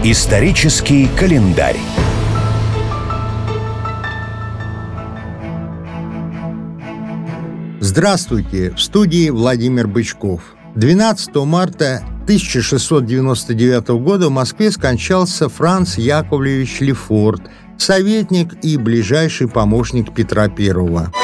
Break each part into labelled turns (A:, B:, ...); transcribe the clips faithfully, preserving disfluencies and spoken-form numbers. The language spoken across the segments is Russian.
A: Исторический календарь.
B: Здравствуйте! В студии Владимир Бычков. двенадцатого марта тысяча шестьсот девяносто девятого года в Москве скончался Франц Яковлевич Лефорт, советник и ближайший помощник Петра Первого.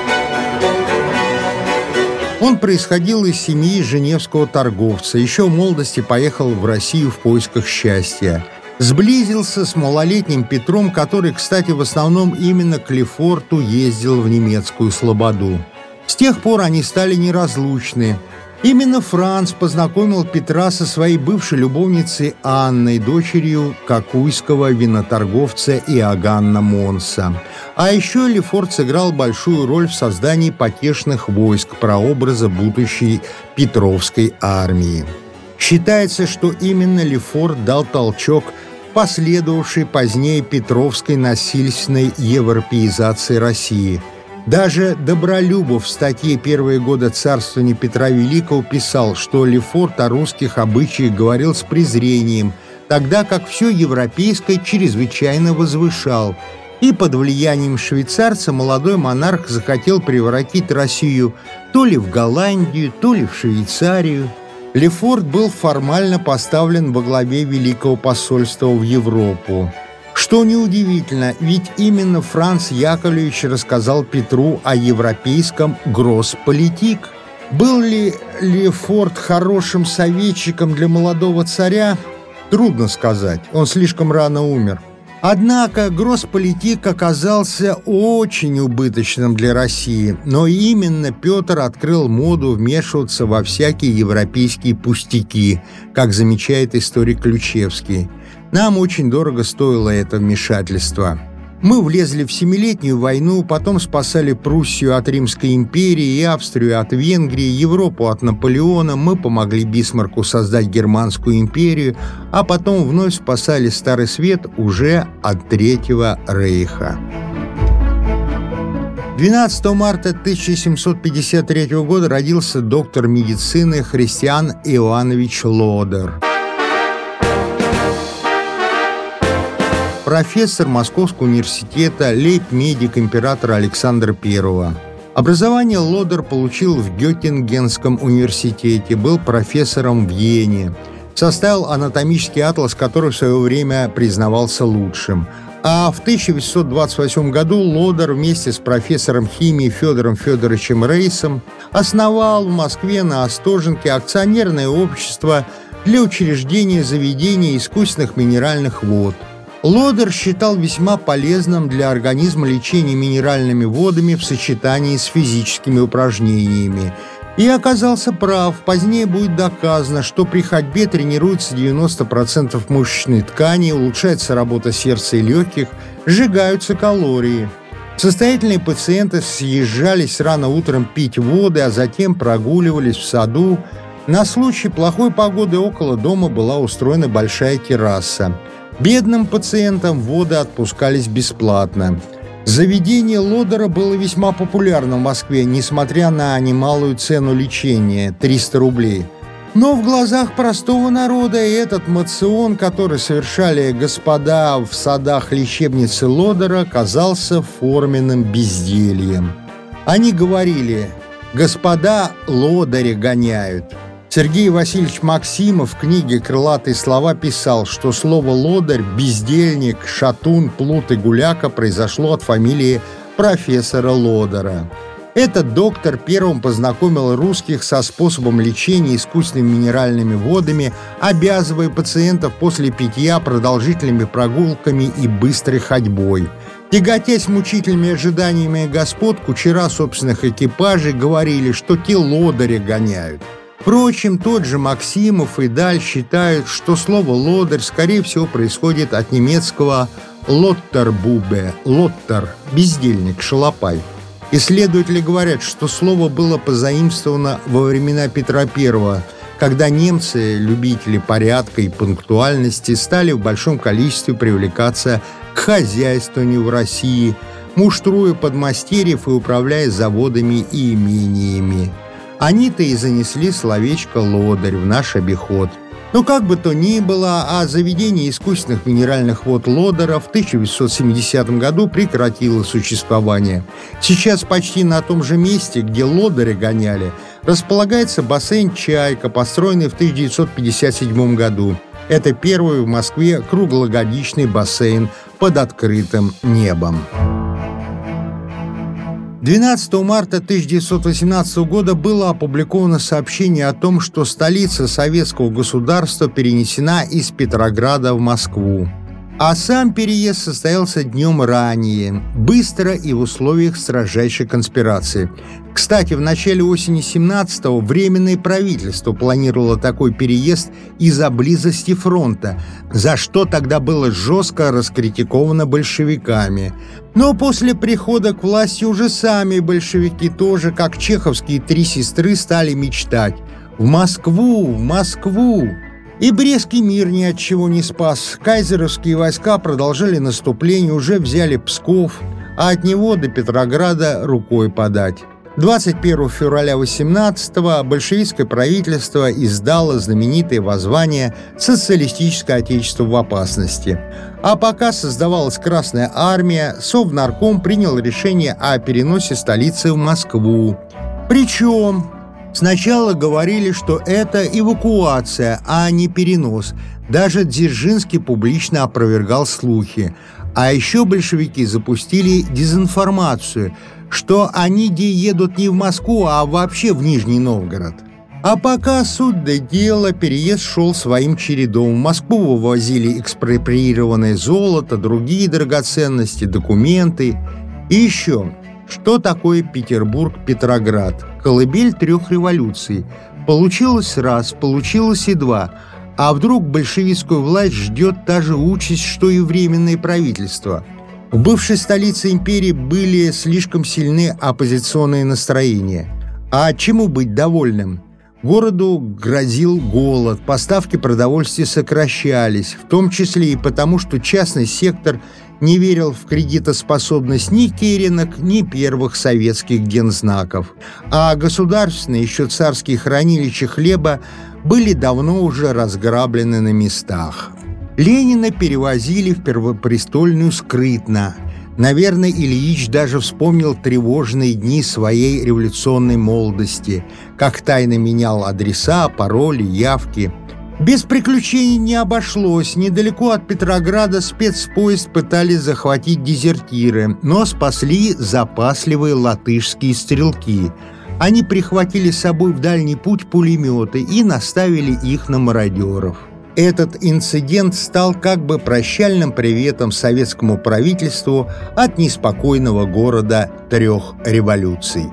B: Он происходил из семьи женевского торговца, еще в молодости поехал в Россию в поисках счастья. Сблизился с малолетним Петром, который, кстати, в основном именно к Лефорту ездил в немецкую слободу. С тех пор они стали неразлучны. Именно Франц познакомил Петра со своей бывшей любовницей Анной, дочерью кокуйского виноторговца Иоганна Монса. А еще Лефорт сыграл большую роль в создании потешных войск, прообраза будущей Петровской армии. Считается, что именно Лефорт дал толчок последовавшей позднее Петровской насильственной европеизации России. Даже Добролюбов в статье «Первые годы царствования Петра Великого» писал, что Лефорт о русских обычаях говорил с презрением, тогда как все европейское чрезвычайно возвышал. И под влиянием швейцарца молодой монарх захотел превратить Россию то ли в Голландию, то ли в Швейцарию. Лефорт был формально поставлен во главе Великого посольства в Европу. Что неудивительно, ведь именно Франц Яковлевич рассказал Петру о европейском гроссполитик. Был ли Лефорт хорошим советчиком для молодого царя? Трудно сказать, он слишком рано умер. Однако гроссполитик оказался очень убыточным для России, но именно Петр открыл моду вмешиваться во всякие европейские пустяки, как замечает историк Ключевский. Нам очень дорого стоило это вмешательство. Мы влезли в Семилетнюю войну, потом спасали Пруссию от Римской империи и Австрию от Венгрии, Европу от Наполеона, мы помогли Бисмарку создать Германскую империю, а потом вновь спасали Старый Свет уже от Третьего Рейха. двенадцатого марта тысяча семьсот пятьдесят третьего года родился доктор медицины Христиан Иоаннович Лодер. Профессор Московского университета, лейб-медик императора Александра Первого. Образование Лодер получил в Геттингенском университете, был профессором в Йене. Составил анатомический атлас, который в свое время признавался лучшим. А в тысяча восемьсот двадцать восьмом году Лодер вместе с профессором химии Федором Федоровичем Рейсом основал в Москве на Остоженке акционерное общество для учреждения заведения искусственных минеральных вод. Лодер считал весьма полезным для организма лечение минеральными водами в сочетании с физическими упражнениями. И оказался прав. Позднее будет доказано, что при ходьбе тренируется девяносто процентов мышечной ткани, улучшается работа сердца и легких, сжигаются калории. Состоятельные пациенты съезжались рано утром пить воды, а затем прогуливались в саду. На случай плохой погоды около дома была устроена большая терраса. Бедным пациентам воды отпускались бесплатно. Заведение Лодера было весьма популярно в Москве, несмотря на немалую цену лечения – триста рублей. Но в глазах простого народа этот моцион, который совершали господа в садах лечебницы Лодера, казался форменным бездельем. Они говорили: «Господа лодыри гоняют». Сергей Васильевич Максимов в книге «Крылатые слова» писал, что слово «лодырь», «бездельник», «шатун», «плут» и «гуляка» произошло от фамилии профессора Лодера. Этот доктор первым познакомил русских со способом лечения искусственными минеральными водами, обязывая пациентов после питья продолжительными прогулками и быстрой ходьбой. Тяготясь мучительными ожиданиями господ, кучера собственных экипажей говорили, что те лодыри гоняют. Впрочем, тот же Максимов и Даль считают, что слово «лодырь» скорее всего происходит от немецкого «лоттербубе» – «лоттер» – бездельник, шалопай. Исследователи говорят, что слово было позаимствовано во времена Петра Первого, когда немцы, любители порядка и пунктуальности, стали в большом количестве привлекаться к хозяйствованию в России, муштруя подмастерьев и управляя заводами и имениями. Они-то и занесли словечко «лодырь» в наш обиход. Но как бы то ни было, а заведение искусственных минеральных вод Лодера в тысяча восемьсот семидесятом году прекратило существование. Сейчас почти на том же месте, где лодеры гоняли, располагается бассейн «Чайка», построенный в тысяча девятьсот пятьдесят седьмом году. Это первый в Москве круглогодичный бассейн под открытым небом. двенадцатого марта тысяча девятьсот восемнадцатого года было опубликовано сообщение о том, что столица советского государства перенесена из Петрограда в Москву. А сам переезд состоялся днем ранее, быстро и в условиях строжайшей конспирации. Кстати, в начале осени семнадцатого Временное правительство планировало такой переезд из-за близости фронта, за что тогда было жестко раскритиковано большевиками. Но после прихода к власти уже сами большевики тоже, как чеховские три сестры, стали мечтать: «В Москву! В Москву!» И Брестский мир ни от чего не спас. Кайзеровские войска продолжали наступление, уже взяли Псков, а от него до Петрограда рукой подать. двадцать первого февраля восемнадцатого большевистское правительство издало знаменитое воззвание «Социалистическое отечество в опасности». А пока создавалась Красная армия, Совнарком принял решение о переносе столицы в Москву. Причем сначала говорили, что это эвакуация, а не перенос. Даже Дзержинский публично опровергал слухи. А еще большевики запустили дезинформацию, что они едут не в Москву, а вообще в Нижний Новгород. А пока суть до дела, переезд шел своим чередом. В Москву вывозили экспроприированное золото, другие драгоценности, документы. И еще, что такое Петербург-Петроград? Колыбель трех революций. Получилось раз, получилось и два. А вдруг большевистскую власть ждет та же участь, что и Временное правительство? В бывшей столице империи были слишком сильны оппозиционные настроения. А чему быть довольным? Городу грозил голод, поставки продовольствия сокращались, в том числе и потому, что частный сектор не верил в кредитоспособность ни Керенок, ни первых советских гензнаков. А государственные, еще царские хранилища хлеба были давно уже разграблены на местах. Ленина перевозили в Первопрестольную скрытно. Наверное, Ильич даже вспомнил тревожные дни своей революционной молодости, как тайно менял адреса, пароли, явки. Без приключений не обошлось. Недалеко от Петрограда спецпоезд пытались захватить дезертиры, но спасли запасливые латышские стрелки. Они прихватили с собой в дальний путь пулеметы и наставили их на мародеров. Этот инцидент стал как бы прощальным приветом советскому правительству от неспокойного города трех революций.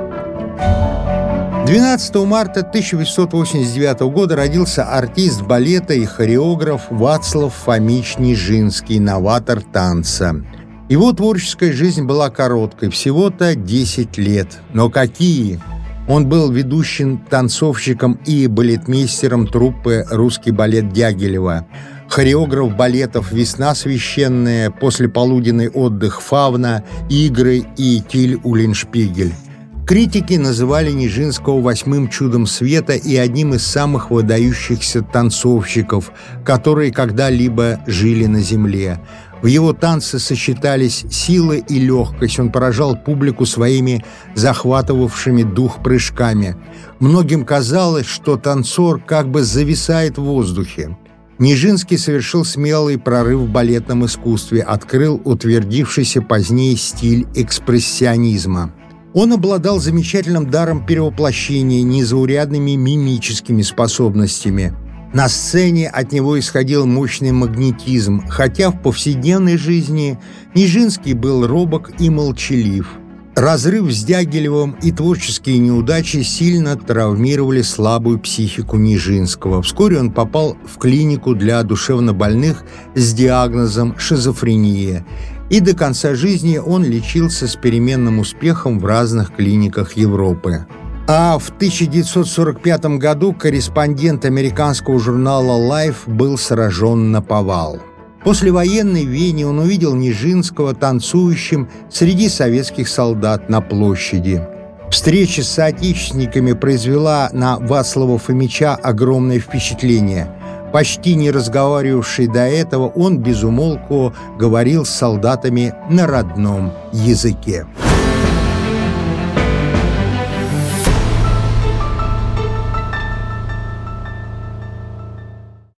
B: двенадцатого марта тысяча восемьсот восемьдесят девятого года родился артист балета и хореограф Вацлав Фомич Нижинский, новатор танца. Его творческая жизнь была короткой, всего-то десять лет. Но какие! Он был ведущим танцовщиком и балетмейстером труппы «Русский балет» Дягилева, хореограф балетов «Весна священная», «Послеполуденный отдых Фавна», «Игры» и «Тиль Уллиншпигель». Критики называли Нижинского восьмым чудом света и одним из самых выдающихся танцовщиков, которые когда-либо жили на земле. В его танце сочетались сила и легкость, он поражал публику своими захватывавшими дух прыжками. Многим казалось, что танцор как бы зависает в воздухе. Нижинский совершил смелый прорыв в балетном искусстве, открыл утвердившийся позднее стиль экспрессионизма. Он обладал замечательным даром перевоплощения, незаурядными мимическими способностями. На сцене от него исходил мощный магнетизм, хотя в повседневной жизни Нижинский был робок и молчалив. Разрыв с Дягилевым и творческие неудачи сильно травмировали слабую психику Нижинского. Вскоре он попал в клинику для душевнобольных с диагнозом шизофрения, и до конца жизни он лечился с переменным успехом в разных клиниках Европы. А в тысяча девятьсот сорок пятом году корреспондент американского журнала Life был сражен наповал. После военной в Вене он увидел Нижинского танцующим среди советских солдат на площади. Встреча с соотечественниками произвела на Вацлава Фомича огромное впечатление. Почти не разговаривавший до этого, он без умолку говорил с солдатами на родном языке.